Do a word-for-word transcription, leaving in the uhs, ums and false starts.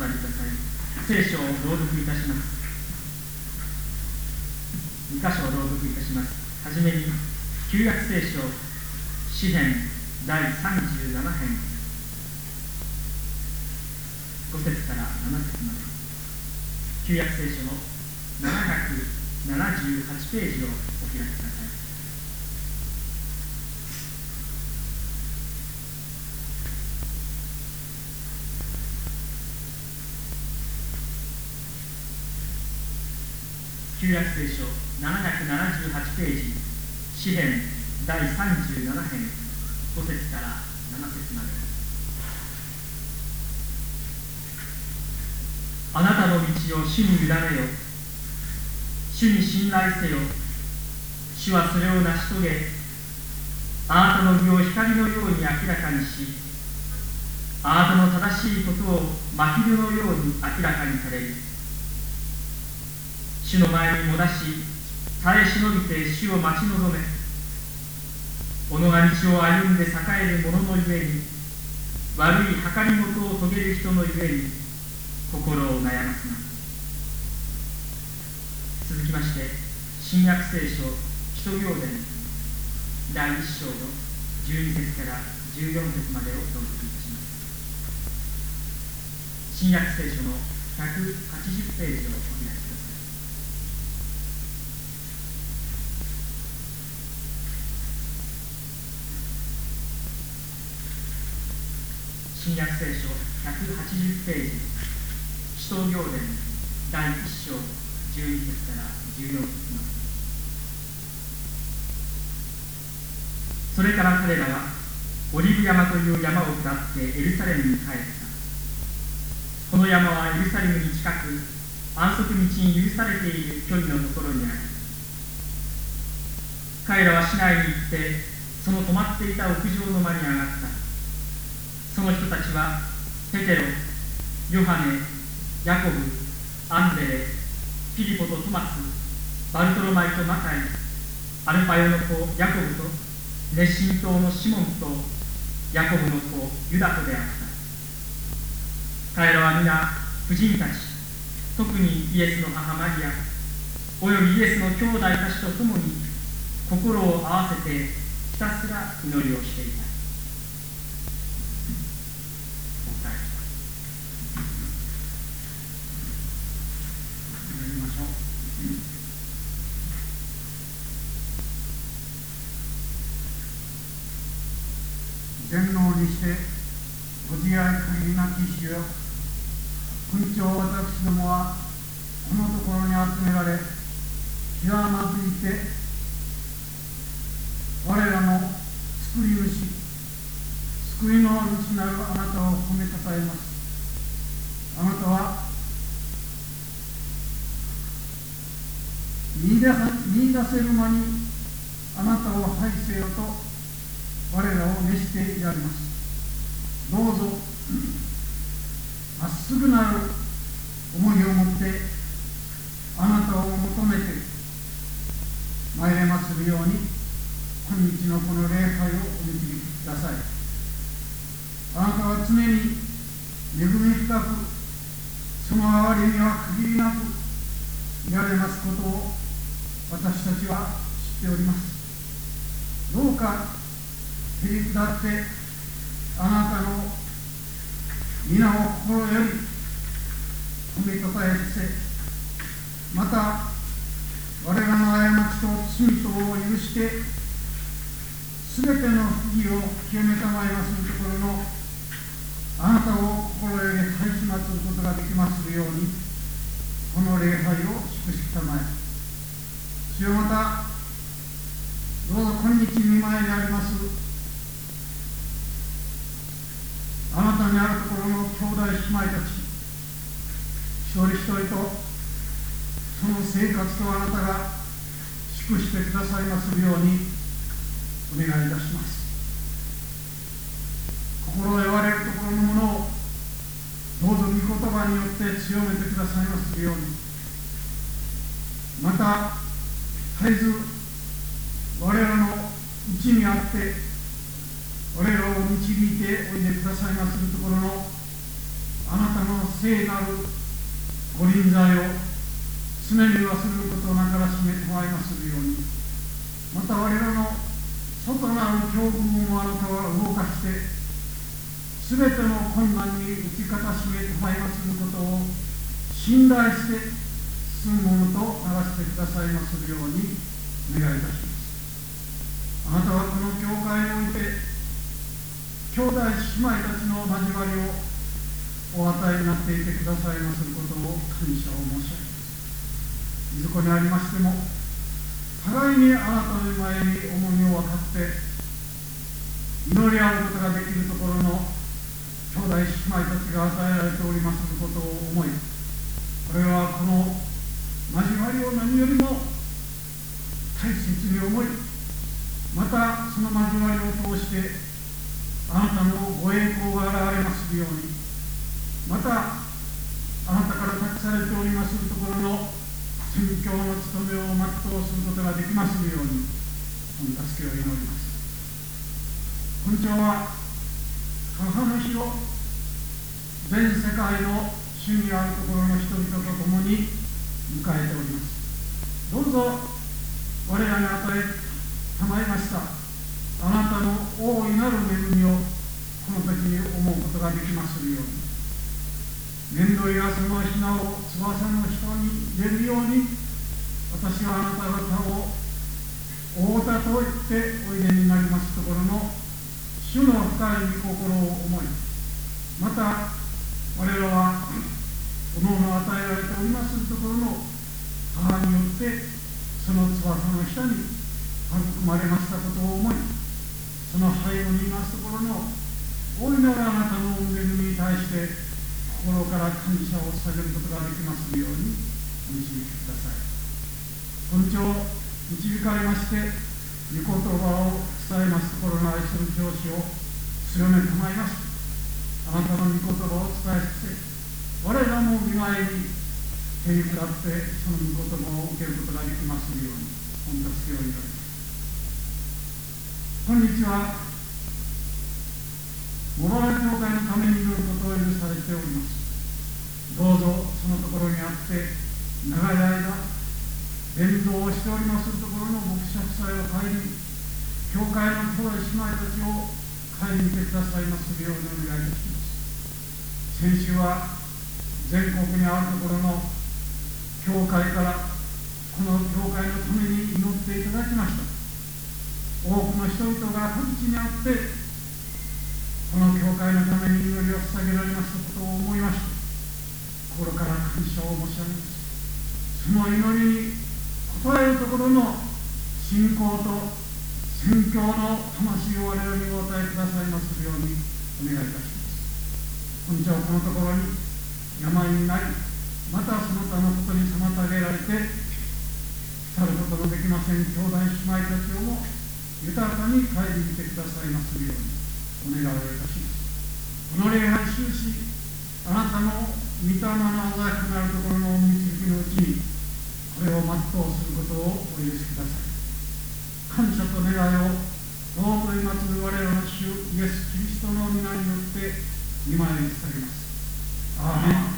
座りください。聖書を朗読いたします。に箇所を朗読いたします。はじめに旧約聖書詩編だいさんじゅうなな編ご節からなな節まで、旧約聖書のななひゃくななじゅうはちページをお開きください。旧約聖書ななひゃくななじゅうはちページ、詩編だいさんじゅうなな編ご節からなな節まで。あなたの道を主に委ねよ。主に信頼せよ。主はそれを成し遂げ、あなたの義を光のように明らかにし、あなたの正しいことを真昼のように明らかにされる。主の前にもだし、耐え忍びて主を待ち望め。己が道を歩んで栄える者のゆえに、悪い計りごとを遂げる人のゆえに、心を悩ますな。続きまして、新約聖書使徒行伝だいいっ章のじゅうに節からじゅうよん節までを朗読いたします。新約聖書のひゃくはちじゅうページをお開きください。新約聖書ひゃくはちじゅうページ、使徒行伝だいいっ章じゅうに節からじゅうよん節まで。それから彼らはオリブ山という山を下ってエルサレムに帰った。この山はエルサレムに近く、安息日に許されている距離のところにある。彼らは市内に行って、その泊まっていた屋上の間に上がった。その人たちはペテロ、ヨハネ、ヤコブ、アンデレ、フィリポとトマス、バルトロマイとマタイ、アルファヨの子ヤコブと熱心党のシモンとヤコブの子ユダとであった。彼らは皆婦人たち、特にイエスの母マリアおよびイエスの兄弟たちと共に心を合わせてひたすら祈りをしていた。 全能にしてご自愛限りなき主よ、君長私どもはこのところに集められ、ひざまずいて我らの救い主、救いの主なるあなたを褒めたたえます。あなたは見出さ、見出せる間にあなたを拝せよと我らを召していられます。どうぞまっすぐなる思いを持ってあなたを求めて参れまするように、今日のこの礼拝をお導きください。あなたは常に恵み深く、その憐れみは限りなくいられますことを私たちは知っております。どうかへりくだってあなたの皆を心より褒めたたえさせ、また我らの過ちと罪とを許してすべての不義を清めたまいまするところのあなたを心より拝しますることができまするように、この礼拝を祝したまえ。主よ、またどうぞ今日見舞いにありますあなたにあるところの兄弟姉妹たち一人一人とその生活とあなたが祝してくださいまするようにお願いいたします。心を弱れるところのものをどうぞ御言葉によって強めてくださいまするように、また絶えず我らのうちにあって我らを導いておいでくださいまするところのあなたの聖なるご臨在を常に忘れることなからしめたまいまするように、また我らの外なる境遇もあなたは動かして、すべての困難に打ち勝たしめたまいますることを信頼して進むものとならしてくださいまするようにお願いいたします。あなたはこの教会において、兄弟姉妹たちの交わりをお与えになっていてくださいますることを感謝を申し上げます。いずこにありましても、互いにあなたの前に重みを分かって祈り合うことができるところの兄弟姉妹たちが与えられておりますことを思い、これはこの交わりを何よりも大切に思い、またその交わりを通してあなたのご栄光が現れますように、またあなたから託されておりますところの宣教の務めを全うすることができますように、御助けを祈ります。本朝は母の日を全世界の主にあるところの人々と共に迎えております。どうぞ我らに与えたまいましたあなたの大いなる恵みをこの時に思うことができますように、年度やそのひなを翼の下に入れるように、私はあなた方を大田と言っておいでになりますところの主の深い御心を思い、また我らはおのおの与えられておりますところの母によってその翼の下に育まれましたことを思い、その背後にいますところの大いなるあなたの恵みに対して心から感謝を捧げることができますようにお導きください。本朝導かれまして、御言葉を伝えますところの愛する教師を強めたまいまして、あなたの御言葉を伝えさせ、我らも見舞いに手に下ってその御言葉を受けることができますように御助けを祈ります。今日は茂原教会のために祈ることを許されております。どうぞそのところにあって長い間伝道をしておりますところの牧者夫妻を顧み、教会の兄弟姉妹たちを顧みてくださいますようにお願いいたします。先週は全国にあるところの教会からこの教会のために祈っていただきました。多くの人々が各地にあってこの教会のために祈りを捧げられましたことを思いまして、心から感謝を申し上げます。その祈りに応えるところの信仰と宣教の魂を我々にお与えくださいますようにお願いいたします。本朝このところに病になり、またその他のことに妨げられて来ることのできません兄弟姉妹たちをも豊かに顧みてくださいますようにお願いをいたします。この礼拝終始、あなたの御霊の鮮やかなるところの導きのうちにこれを全うすることをお許しください。感謝と願いを尊い祭る我らの主イエス・キリストの皆によって御前に捧げます。アーメン。